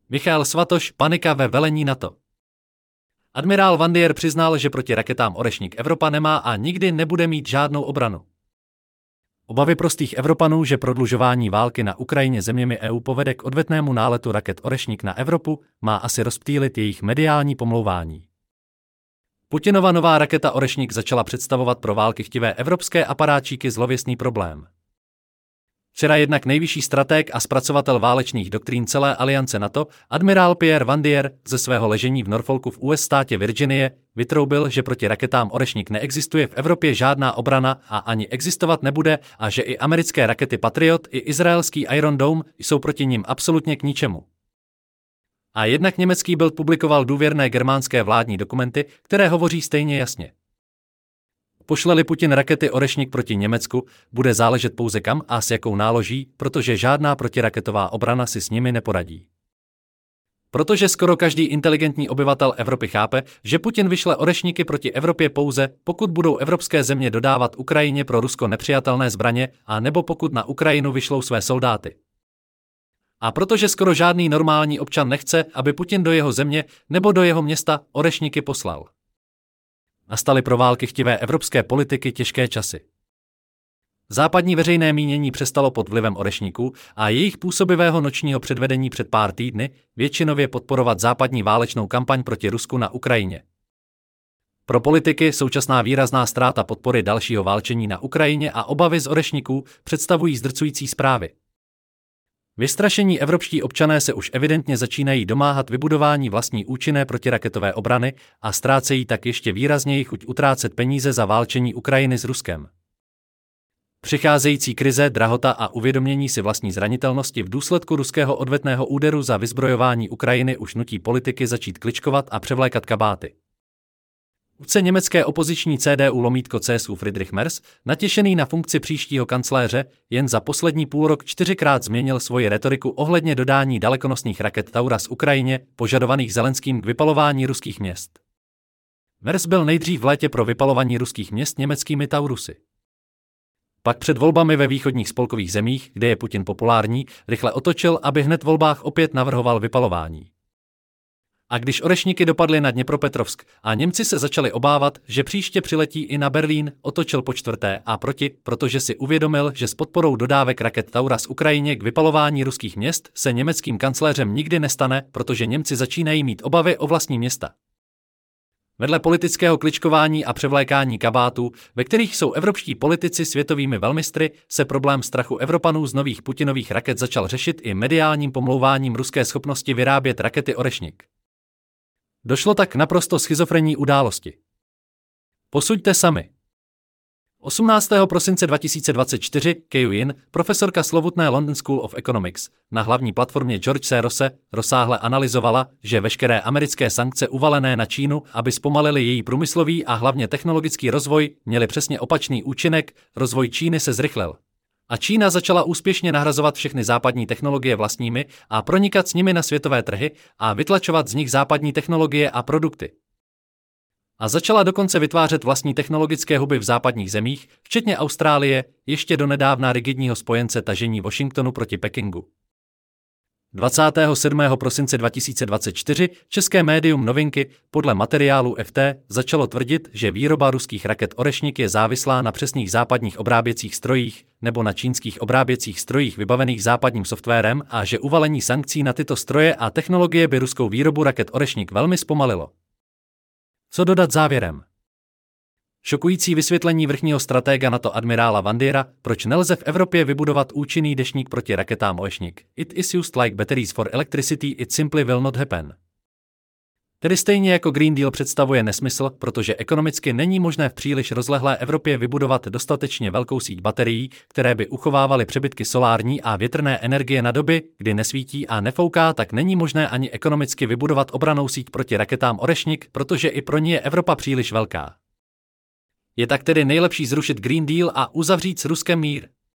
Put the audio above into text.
Michael Svatoš, panika ve velení NATO. Admirál Vandier přiznal, že proti raketám Orešník Evropa nemá a nikdy nebude mít žádnou obranu. Obavy prostých Evropanů, že prodlužování války na Ukrajině zeměmi EU povede k odvetnému náletu raket Orešník na Evropu, má asi rozptýlit jejich mediální pomlouvání. Putinova nová raketa Orešník začala představovat pro války chtivé evropské aparáčíky zlověstný problém. Včera jednak nejvyšší stratég a zpracovatel válečných doktrín celé aliance NATO, admirál Pierre Vandier, ze svého ležení v Norfolku v US státě Virginie, vytroubil, že proti raketám Orešník neexistuje v Evropě žádná obrana a ani existovat nebude a že i americké rakety Patriot i izraelský Iron Dome jsou proti nim absolutně k ničemu. A jednak německý Bild publikoval důvěrné germánské vládní dokumenty, které hovoří stejně jasně. Pošle-li Putin rakety Orešník proti Německu, bude záležet pouze kam a s jakou náloží, protože žádná protiraketová obrana si s nimi neporadí. Protože skoro každý inteligentní obyvatel Evropy chápe, že Putin vyšle Orešníky proti Evropě pouze, pokud budou evropské země dodávat Ukrajině pro Rusko nepřijatelné zbraně a nebo pokud na Ukrajinu vyšlou své soldáty. A protože skoro žádný normální občan nechce, aby Putin do jeho země nebo do jeho města Orešníky poslal. Nastaly pro války chtivé evropské politiky těžké časy. Západní veřejné mínění přestalo pod vlivem Orešníků a jejich působivého nočního předvedení před pár týdny většinově podporovat západní válečnou kampaň proti Rusku na Ukrajině. Pro politiky současná výrazná ztráta podpory dalšího válčení na Ukrajině a obavy z Orešníků představují zdrcující zprávy. Vystrašení evropští občané se už evidentně začínají domáhat vybudování vlastní účinné protiraketové obrany a ztrácejí tak ještě výrazněji chuť utrácet peníze za válčení Ukrajiny s Ruskem. Přicházející krize, drahota a uvědomění si vlastní zranitelnosti v důsledku ruského odvetného úderu za vyzbrojování Ukrajiny už nutí politiky začít kličkovat a převlékat kabáty. Vůdce německé opoziční CDU-CSU Friedrich Merz, natěšený na funkci příštího kancléře, jen za poslední půlrok 4krát změnil svoji retoriku ohledně dodání dalekonosných raket Taurus Ukrajině, požadovaných Zelenským k vypalování ruských měst. Merz byl nejdřív v létě pro vypalování ruských měst německými Taurusy. Pak před volbami ve východních spolkových zemích, kde je Putin populární, rychle otočil, aby hned v volbách opět navrhoval vypalování. A když Orešníky dopadly na Dněpropetrovsk a Němci se začali obávat, že příště přiletí i na Berlín, otočil po čtvrté a protože si uvědomil, že s podporou dodávek raket Taurus Ukrajině k vypalování ruských měst se německým kancléřem nikdy nestane, protože Němci začínají mít obavy o vlastní města. Vedle politického kličkování a převlékání kabátů, ve kterých jsou evropští politici světovými velmistry, se problém strachu Evropanů z nových Putinových raket začal řešit i mediálním pomlouváním ruské schopnosti vyrábět rakety Orešník. Došlo tak k naprosto schizofrenní události. Posuďte sami. 18. prosince 2024 Kaju Yin, profesorka slovutné London School of Economics, na hlavní platformě George Sorose rozsáhle analyzovala, že veškeré americké sankce uvalené na Čínu, aby zpomalily její průmyslový a hlavně technologický rozvoj, měly přesně opačný účinek, rozvoj Číny se zrychlil. A Čína začala úspěšně nahrazovat všechny západní technologie vlastními a pronikat s nimi na světové trhy a vytlačovat z nich západní technologie a produkty. A začala dokonce vytvářet vlastní technologické huby v západních zemích, včetně Austrálie, ještě donedávna rigidního spojence tažení Washingtonu proti Pekingu. 27. prosince 2024 české médium Novinky podle materiálu FT začalo tvrdit, že výroba ruských raket Orešník je závislá na přesných západních obráběcích strojích nebo na čínských obráběcích strojích vybavených západním softwarem a že uvalení sankcí na tyto stroje a technologie by ruskou výrobu raket Orešník velmi zpomalilo. Co dodat závěrem? Šokující vysvětlení vrchního stratéga NATO admirála Vandiera, proč nelze v Evropě vybudovat účinný deštník proti raketám Orešník. It is used like batteries for electricity, it simply will not happen. Tedy stejně jako Green Deal představuje nesmysl, protože ekonomicky není možné v příliš rozlehlé Evropě vybudovat dostatečně velkou síť baterií, které by uchovávaly přebytky solární a větrné energie na doby, kdy nesvítí a nefouká, tak není možné ani ekonomicky vybudovat obrannou síť proti raketám Orešník, protože i pro ní je Evropa příliš velká. Je tak tedy nejlepší zrušit Green Deal a uzavřít s Ruskem mír.